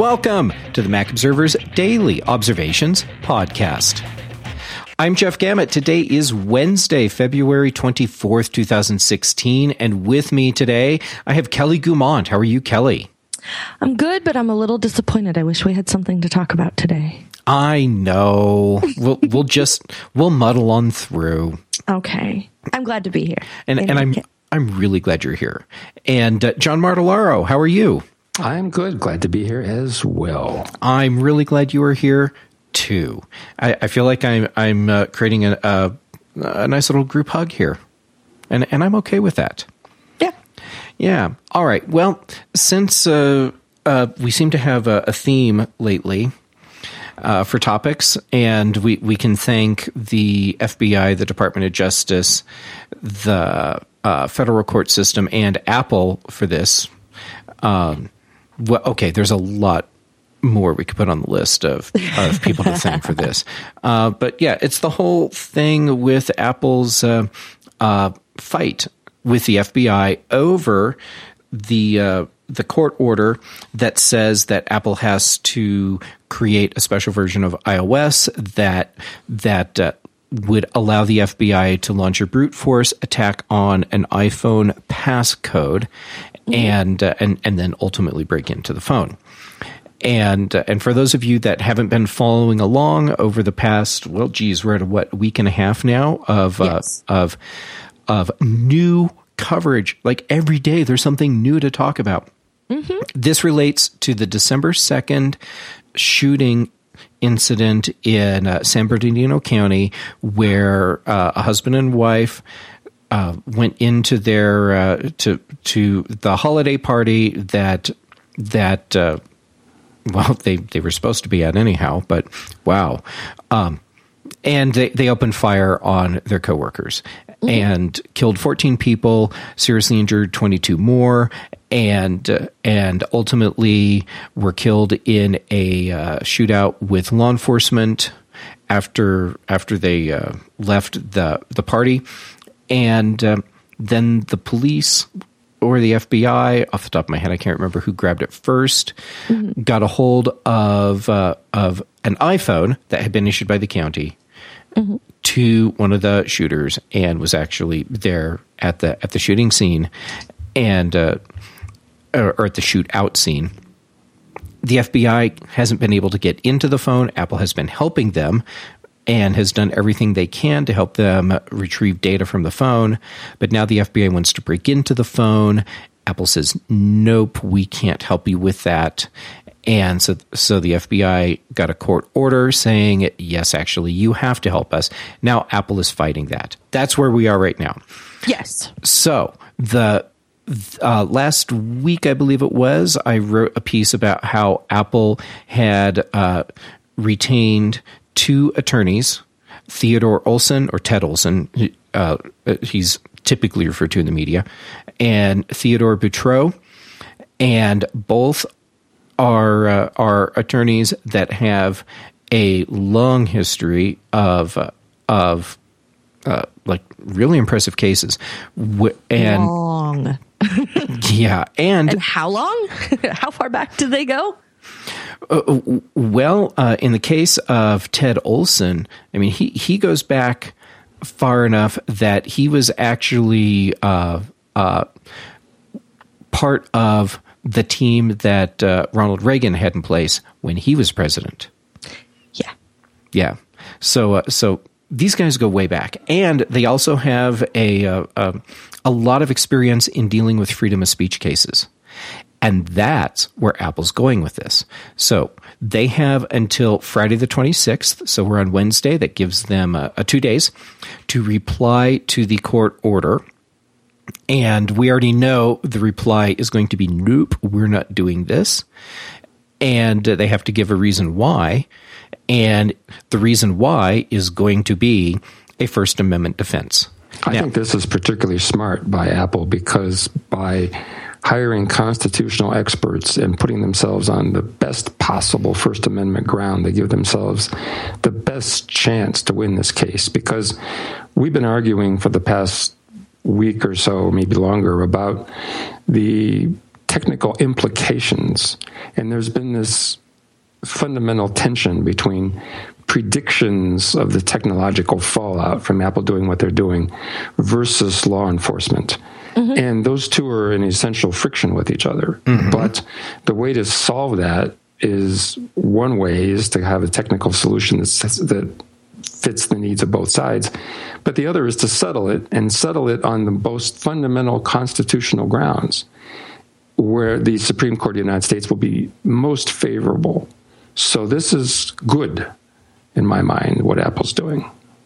Welcome to the Mac Observer's Daily Observations Podcast. I'm Jeff Gamet. Today is Wednesday, February 24th, 2016, and with me today, I have Kelly Guimont. How are you, Kelly? I'm good, but I'm a little disappointed. I wish we had something to talk about today. I know. We'll muddle on through. Okay. I'm glad to be here. And I'm really glad you're here. And John Martellaro, how are you? I'm good. Glad to be here as well. I'm really glad you are here too. I feel like I'm creating a nice little group hug here, and I'm okay with that. Yeah. All right. Well, since we seem to have a theme lately for topics, and we can thank the FBI, the Department of Justice, the federal court system, and Apple for this. Well, okay, there's a lot more we could put on the list of people to thank for this. But yeah, it's the whole thing with Apple's fight with the FBI over the court order that says that Apple has to create a special version of iOS that would allow the FBI to launch a brute force attack on an iPhone passcode and then ultimately break into the phone. And for those of you that haven't been following along over the past, we're at a week and a half now of new coverage. Like every day, there's something new to talk about. Mm-hmm. This relates to the December 2nd shooting incident in San Bernardino County, where a husband and wife went into their to the holiday party that they were supposed to be at anyhow, but wow. And they opened fire on their coworkers and killed 14 people, seriously injured 22 more, and ultimately were killed in a shootout with law enforcement after they left the party. And then the police or the FBI, off the top of my head, I can't remember who grabbed it first, got a hold of an iPhone that had been issued by the county to one of the shooters and was actually there at the shooting scene and or at the shootout scene. The FBI hasn't been able to get into the phone. Apple has been helping them and has done everything they can to help them retrieve data from the phone. But now the FBI wants to break into the phone. Apple says, nope, we can't help you with that. And so the FBI got a court order saying, yes, actually, you have to help us. Now Apple is fighting that. That's where we are right now. Yes. So the last week, I believe it was, I wrote a piece about how Apple had retained two attorneys, Theodore Olson, or Ted Olson, he's typically referred to in the media, and Theodore Boutreau, and both are attorneys that have a long history of like really impressive cases. And long. Yeah. And how long? How far back did they go? Well, in the case of Ted Olson, I mean, he goes back far enough that he was actually part of the team that Ronald Reagan had in place when he was president. Yeah. So these guys go way back, and they also have a lot of experience in dealing with freedom of speech cases. And that's where Apple's going with this. So they have until Friday the 26th, so we're on Wednesday. That gives them 2 days to reply to the court order. And we already know the reply is going to be, nope, we're not doing this. And they have to give a reason why. And the reason why is going to be a First Amendment defense. I think this is particularly smart by Apple, because by hiring constitutional experts and putting themselves on the best possible First Amendment ground, they give themselves the best chance to win this case. Because we've been arguing for the past week or so, maybe longer, about the technical implications. And there's been this fundamental tension between predictions of the technological fallout from Apple doing what they're doing versus law enforcement. Mm-hmm. And those two are in essential friction with each other. Mm-hmm. But the way to solve that is, one way is to have a technical solution that fits the needs of both sides. But the other is to settle it on the most fundamental constitutional grounds where the Supreme Court of the United States will be most favorable. So this is good, in my mind, what Apple's doing.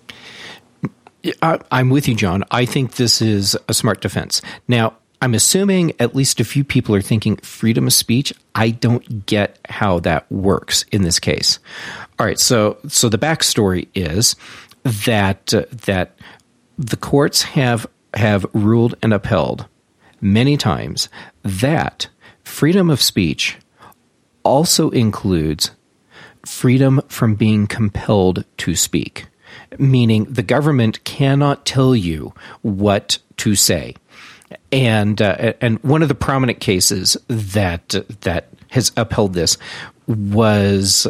I'm with you, John. I think this is a smart defense. Now, I'm assuming at least a few people are thinking freedom of speech. I don't get how that works in this case. All right, so the backstory is that the courts have ruled and upheld many times that freedom of speech also includes freedom from being compelled to speak, meaning the government cannot tell you what to say. And one of the prominent cases that has upheld this was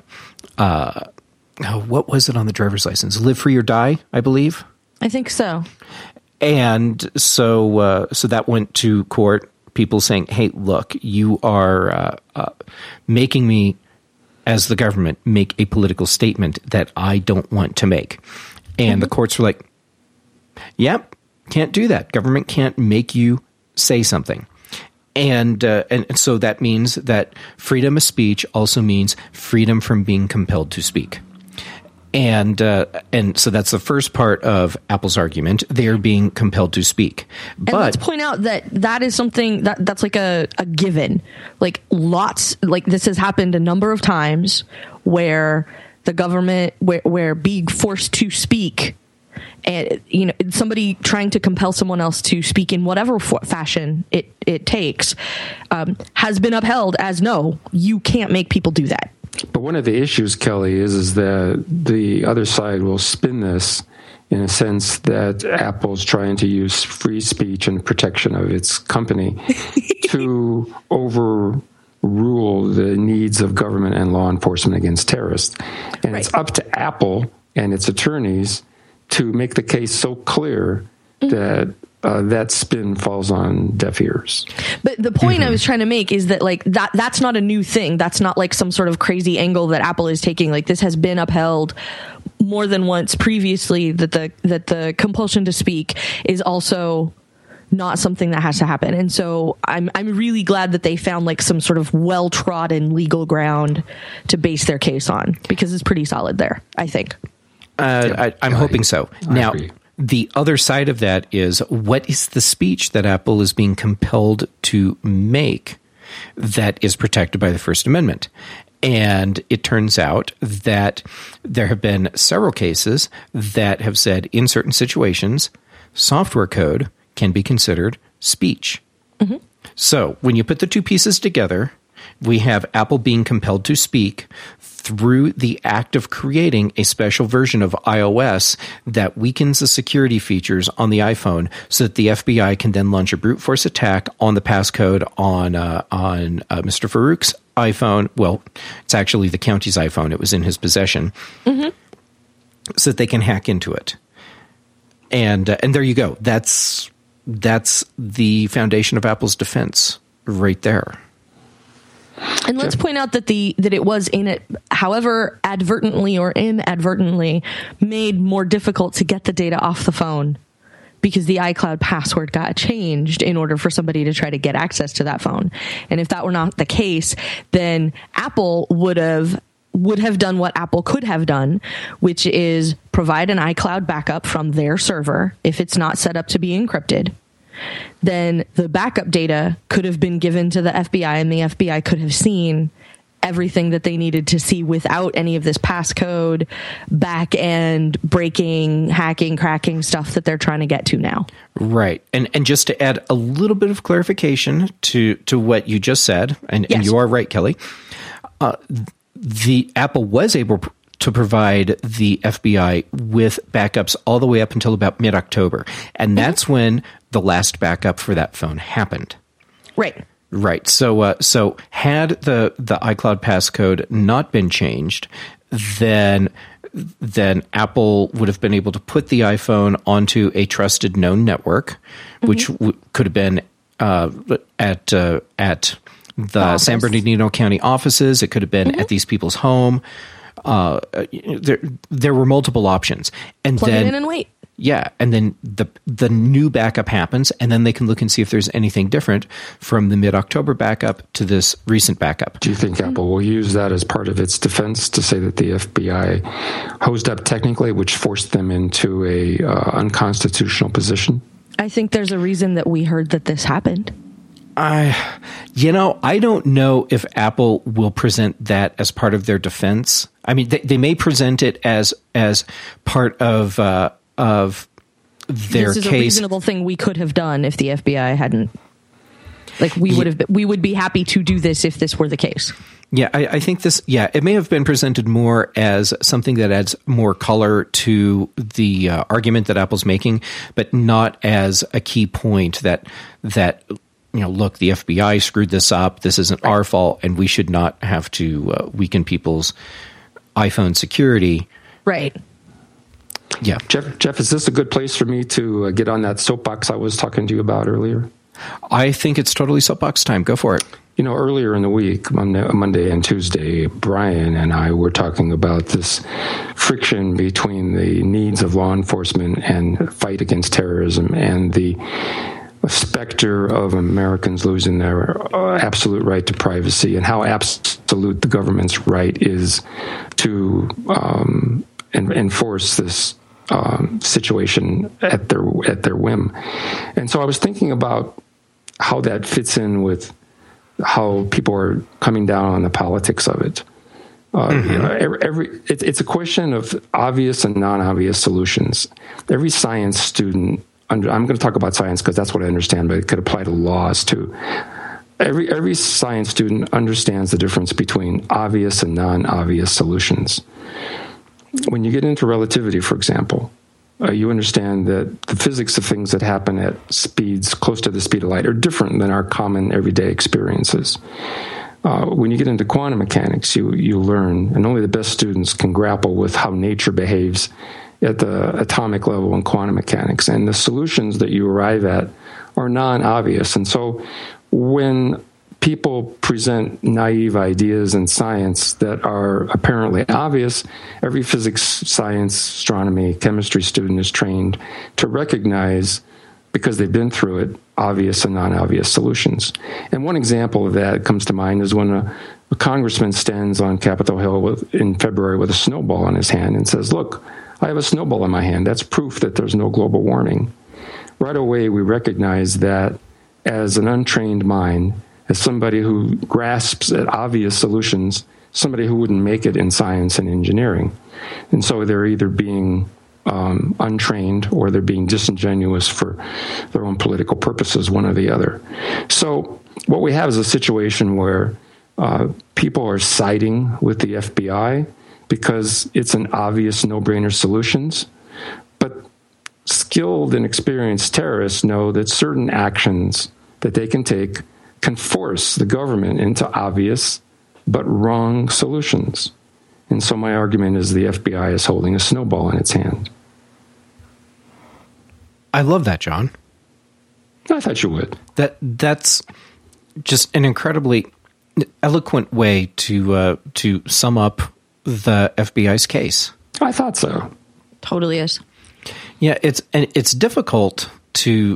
what was it on the driver's license? Live Free or Die, I believe. I think so. And so that went to court. People saying, "Hey, look, you are making me, as the government, make a political statement that I don't want to make." And the courts were like, "Yep, can't do that. Government can't make you say something." And so that means that freedom of speech also means freedom from being compelled to speak. And so that's the first part of Apple's argument. They're being compelled to speak. And let's point out that is something that's like a given. Like this has happened a number of times where the government, where being forced to speak, and somebody trying to compel someone else to speak in whatever fashion it takes, has been upheld as, no, you can't make people do that. But one of the issues, Kelly, is that the other side will spin this in a sense that Apple's trying to use free speech and protection of its company to overrule the needs of government and law enforcement against terrorists. And It's up to Apple and its attorneys to make the case so clear that that spin falls on deaf ears. But the point I was trying to make is that that's not a new thing. That's not like some sort of crazy angle that Apple is taking. Like, this has been upheld more than once previously, that the compulsion to speak is also not something that has to happen. And so I'm really glad that they found like some sort of well-trodden legal ground to base their case on, because it's pretty solid there, I think. I'm hoping so. Now, the other side of that is, what is the speech that Apple is being compelled to make that is protected by the First Amendment? And it turns out that there have been several cases that have said in certain situations, software code can be considered speech. Mm-hmm. So when you put the two pieces together, we have Apple being compelled to speak through the act of creating a special version of iOS that weakens the security features on the iPhone so that the FBI can then launch a brute force attack on the passcode on Mr. Farouk's iPhone. Well, it's actually the county's iPhone. It was in his possession. Mm-hmm. So that they can hack into it. And there you go. That's the foundation of Apple's defense right there. And let's point out that it was however advertently or inadvertently, made more difficult to get the data off the phone because the iCloud password got changed in order for somebody to try to get access to that phone. And if that were not the case, then Apple would have done what Apple could have done, which is provide an iCloud backup from their server if it's not set up to be encrypted. Then the backup data could have been given to the FBI, and the FBI could have seen everything that they needed to see without any of this passcode, back end breaking, hacking, cracking stuff that they're trying to get to now. Right. And just to add a little bit of clarification to what you just said, and you are right, Kelly, the Apple was able to provide the FBI with backups all the way up until about mid-October. And that's when the last backup for that phone happened. Right. Right. So had the iCloud passcode not been changed, then Apple would have been able to put the iPhone onto a trusted known network, which could have been at the San Bernardino County offices. It could have been at these people's home. There were multiple options, and Plug then it in and wait. Yeah, and then the new backup happens, and then they can look and see if there's anything different from the mid-October backup to this recent backup. Do you think Apple will use that as part of its defense to say that the FBI hosed up technically, which forced them into a unconstitutional position? I think there's a reason that we heard that this happened. I don't know if Apple will present that as part of their defense. I mean, they may present it as part of their case. This is a reasonable thing we could have done if the FBI hadn't. Like we would be happy to do this if this were the case. Yeah, I think this. Yeah, it may have been presented more as something that adds more color to the argument that Apple's making, but not as a key point that look, the FBI screwed this up. This isn't our fault, and we should not have to weaken people's iPhone security. Right. Yeah. Jeff, is this a good place for me to get on that soapbox I was talking to you about earlier? I think it's totally soapbox time. Go for it. Earlier in the week, Monday and Tuesday, Brian and I were talking about this friction between the needs of law enforcement and fight against terrorism and the specter of Americans losing their absolute right to privacy, and how absolute the government's right is to enforce this situation at their whim. And so I was thinking about how that fits in with how people are coming down on the politics of it. It's a question of obvious and non-obvious solutions. Every science student, I'm going to talk about science because that's what I understand, but it could apply to laws too. Every science student understands the difference between obvious and non-obvious solutions. When you get into relativity, for example, you understand that the physics of things that happen at speeds close to the speed of light are different than our common everyday experiences. When you get into quantum mechanics, you learn, and only the best students can grapple with how nature behaves at the atomic level in quantum mechanics. And the solutions that you arrive at are non-obvious. And so when people present naive ideas in science that are apparently obvious, every physics, science, astronomy, chemistry student is trained to recognize, because they've been through it, obvious and non-obvious solutions. And one example of that comes to mind is when a congressman stands on Capitol Hill in February with a snowball in his hand and says, "Look, I have a snowball in my hand. That's proof that there's no global warming." Right away, we recognize that as an untrained mind, as somebody who grasps at obvious solutions, somebody who wouldn't make it in science and engineering. And so they're either being untrained or they're being disingenuous for their own political purposes, one or the other. So what we have is a situation where people are siding with the FBI because it's an obvious no-brainer solutions, but skilled and experienced terrorists know that certain actions that they can take can force the government into obvious but wrong solutions. And so my argument is the FBI is holding a snowball in its hand. I love that, John. I thought you would. That's just an incredibly eloquent way to sum up the FBI's case. I thought so. Totally is. Yeah, it's difficult to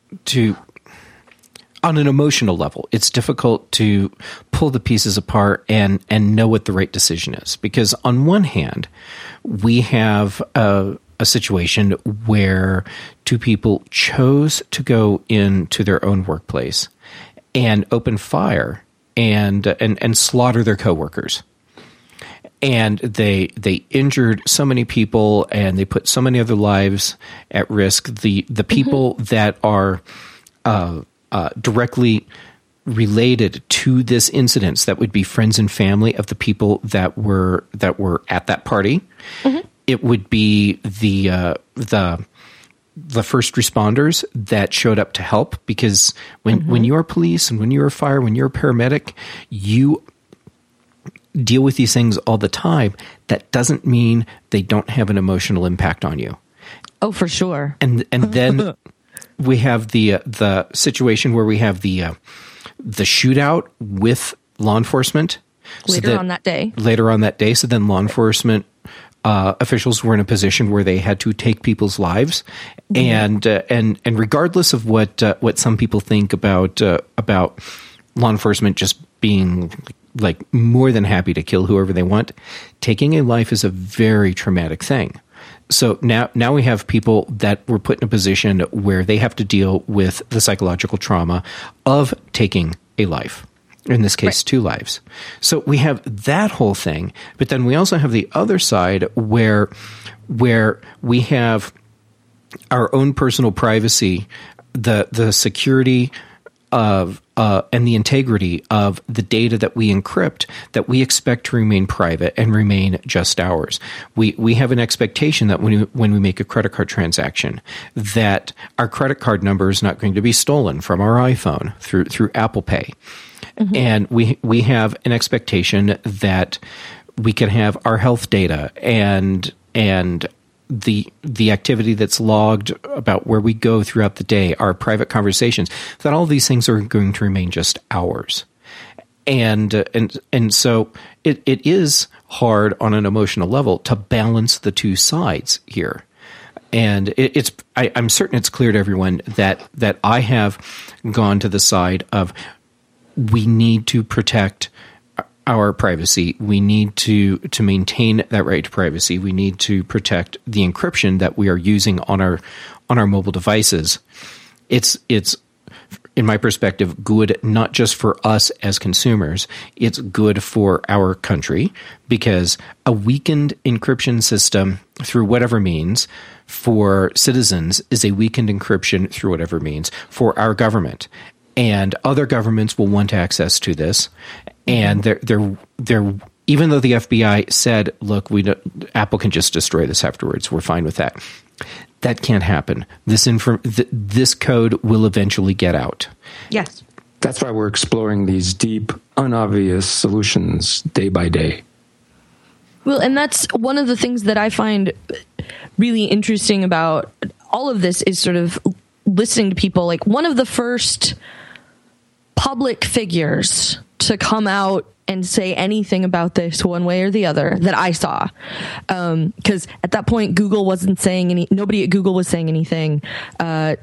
on an emotional level, it's difficult to pull the pieces apart and know what the right decision is. Because on one hand, we have a situation where two people chose to go into their own workplace and open fire and slaughter their coworkers. And they injured so many people and they put so many other lives at risk. The people that are directly related to this incident, that would be friends and family of the people that were at that party. Mm-hmm. It would be the the first responders that showed up to help, because when you're police and when you're fire, when you're a paramedic, you deal with these things all the time. That doesn't mean they don't have an emotional impact on you. Oh, for sure. And then we have the situation where we have the shootout with law enforcement later on that day. So then law enforcement officials were in a position where they had to take people's lives, and regardless of what some people think about law enforcement just being like more than happy to kill whoever they want, taking a life is a very traumatic thing. So now we have people that were put in a position where they have to deal with the psychological trauma of taking a life. In this case, 2 lives. So we have that whole thing, but then we also have the other side where we have our own personal privacy, the security of and the integrity of the data that we encrypt, that we expect to remain private and remain just ours. We have an expectation that when we make a credit card transaction, that our credit card number is not going to be stolen from our iPhone through Apple Pay. And we have an expectation that we can have our health data and the activity that's logged about where we go throughout the day, our private conversations, that all these things are going to remain just ours. And so it is hard on an emotional level to balance the two sides here. And I'm certain it's clear to everyone that I have gone to the side of, we need to protect our privacy. We need to maintain that right to privacy. We need to protect the encryption that we are using on our mobile devices. It's in my perspective, good not just for us as consumers. It's good for our country, because a weakened encryption system through whatever means for citizens is a weakened encryption through whatever means for our government. And other governments will want access to this, and they're even though the FBI said, "Look, Apple can just destroy this afterwards. We're fine with that." That can't happen. This code will eventually get out. Yes, that's why we're exploring these deep, unobvious solutions day by day. Well, and that's one of the things that I find really interesting about all of this is sort of listening to people. Like, one of the first public figures to come out and say anything about this one way or the other that I saw, because at that point Google wasn't saying nobody at Google was saying anything. No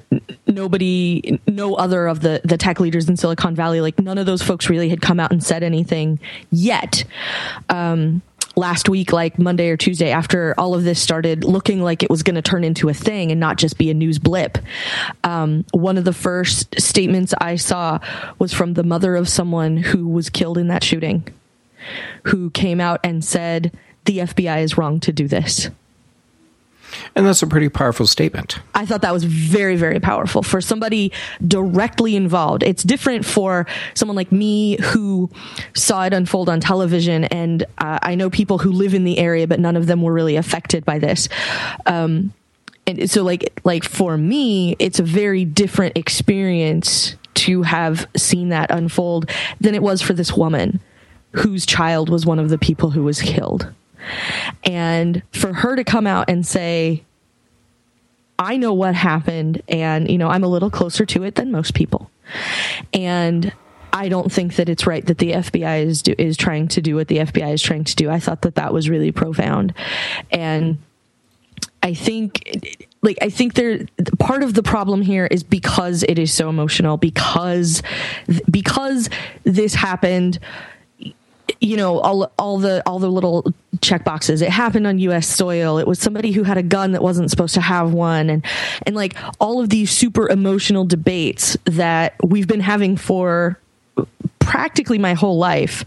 other of the tech leaders in Silicon Valley, like none of those folks really had come out and said anything yet. Last week, like Monday or Tuesday, after all of this started looking like it was going to turn into a thing and not just be a news blip, one of the first statements I saw was from the mother of someone who was killed in that shooting, who came out and said, the FBI is wrong to do this. And that's a pretty powerful statement. I thought that was very, very powerful for somebody directly involved. It's different for someone like me who saw it unfold on television, and I know people who live in the area, but none of them were really affected by this. And so like for me, it's a very different experience to have seen that unfold than it was for this woman whose child was one of the people who was killed. And for her to come out and say, I know what happened, and, I'm a little closer to it than most people. And I don't think that it's right that the FBI is trying to do what the FBI is trying to do. I thought that was really profound. And I think part of the problem here is because it is so emotional, because this happened, all the little check boxes. It happened on U.S. soil. It was somebody who had a gun that wasn't supposed to have one. And like all of these super emotional debates that we've been having for practically my whole life.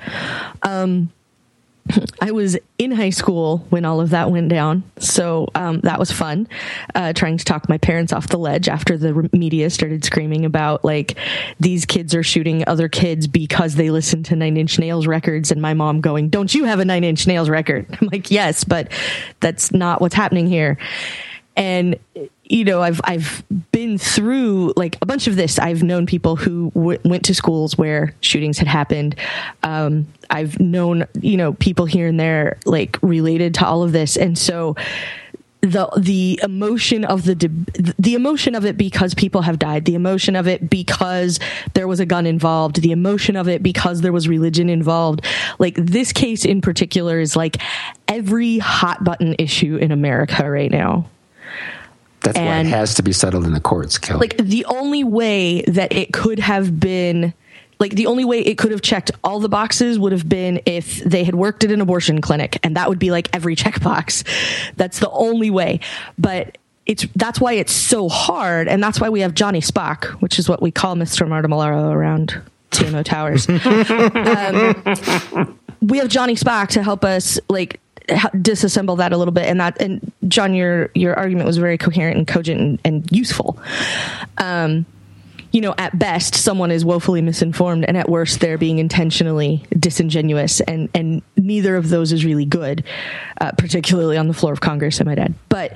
I was in high school when all of that went down. So that was fun, trying to talk my parents off the ledge after the media started screaming about, like, these kids are shooting other kids because they listen to Nine Inch Nails records, and my mom going, don't you have a Nine Inch Nails record? I'm like, yes, but that's not what's happening here. And, I've been through like a bunch of this. I've known people who went to schools where shootings had happened. I've known, people here and there like related to all of this. And so the emotion of the emotion of it because people have died, the emotion of it because there was a gun involved, the emotion of it because there was religion involved. Like this case in particular is like every hot button issue in America right now. That's why it has to be settled in the courts, Kelly. Like the only way that it could have been, like the only way it could have checked all the boxes would have been if they had worked at an abortion clinic, and that would be like every checkbox. That's the only way. But that's why it's so hard, and that's why we have Johnny Spock, which is what we call Mr. Martamolaro around TMO Towers. We have Johnny Spock to help us like disassemble that a little bit, and John, your argument was very coherent and cogent and useful. At best, someone is woefully misinformed, and at worst, they're being intentionally disingenuous, and neither of those is really good, particularly on the floor of Congress, I might add. But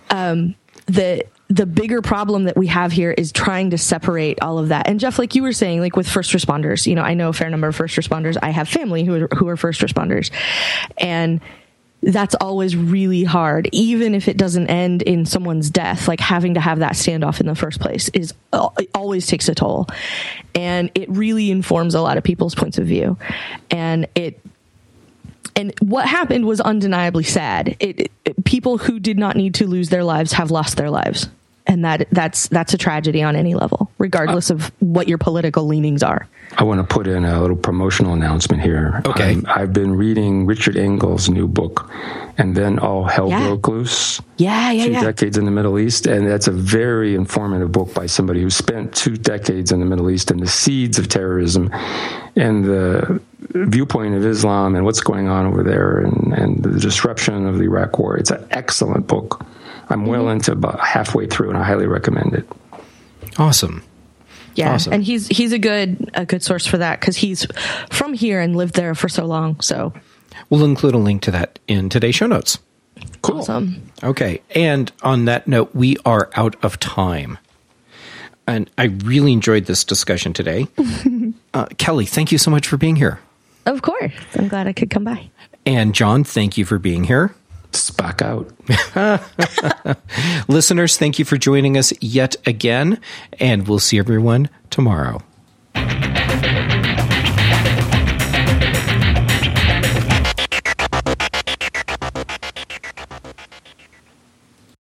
the bigger problem that we have here is trying to separate all of that. And Jeff, like you were saying, like with first responders, I know a fair number of first responders. I have family who are first responders, and that's always really hard, even if it doesn't end in someone's death. Like having to have that standoff in the first place it always takes a toll, and it really informs a lot of people's points of view. And what happened was undeniably sad. People who did not need to lose their lives have lost their lives, and that's a tragedy on any level, regardless of what your political leanings are. I want to put in a little promotional announcement here. Okay. I've been reading Richard Engel's new book, And Then All Hell Broke Loose. 2 decades in the Middle East. And that's a very informative book by somebody who spent 2 decades in the Middle East and the seeds of terrorism and the viewpoint of Islam and what's going on over there and the disruption of the Iraq War. It's an excellent book. I'm well into about halfway through, and I highly recommend it. Awesome. Yeah, awesome. And he's a good source for that because he's from here and lived there for so long. So we'll include a link to that in today's show notes. Cool. Awesome. Okay, and on that note, we are out of time. And I really enjoyed this discussion today. Kelly, thank you so much for being here. Of course. I'm glad I could come by. And John, thank you for being here. Spock out. Listeners, thank you for joining us yet again, and we'll see everyone tomorrow.